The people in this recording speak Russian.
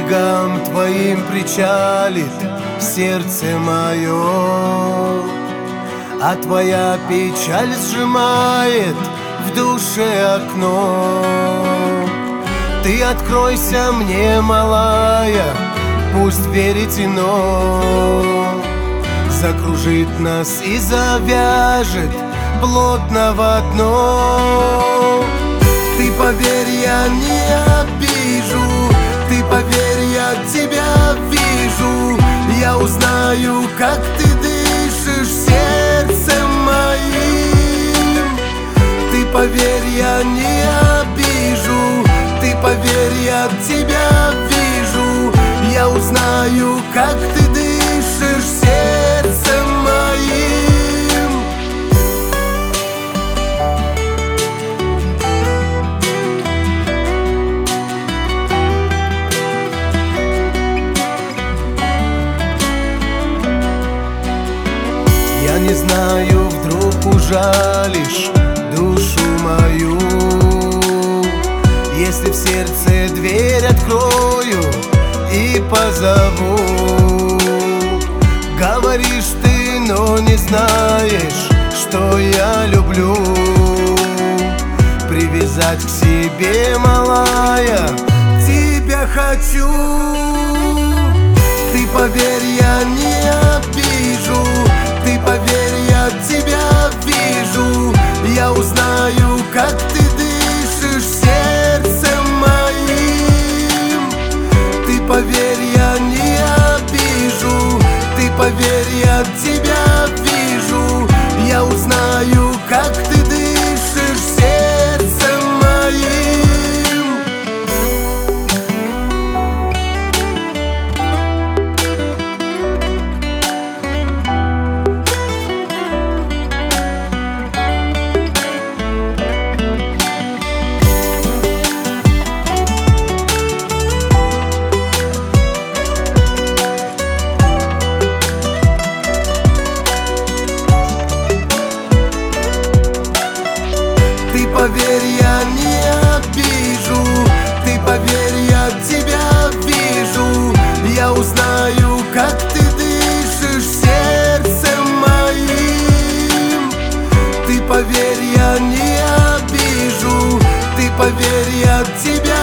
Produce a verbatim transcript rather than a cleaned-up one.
берегам твоим причалит сердце мое, а твоя печаль сжимает в душе окно. Ты откройся мне, малая, пусть веретено закружит нас и завяжет плотно в одно. Ты поверь, я не обижу, ты поверь, я тебя вижу. Я узнаю, как ты дышишь сердцем моим. Ты поверь, я не обижу, ты поверь, я тебя вижу. Я узнаю, как ты дышишь сердцем моим. Я не знаю, вдруг ужалишь душу мою, если в сердце дверь открою и позову. Говоришь ты, но не знаешь, что я люблю привязать к себе, малая, тебя хочу. Ты поверь, я не обижу, ты поверь, я тебя вижу. Я узнаю, как ты дышишь сердцем моим. Ты поверь, я не обижу, ты поверь, я тебя вижу. Я узнаю, как ты дышишь сердцем моим. Ты поверь, я не обижу, ты поверь, я тебя вижу. Я узнаю, как ты дышишь сердцем моим. Ты поверь, я не обижу, ты поверь, я тебя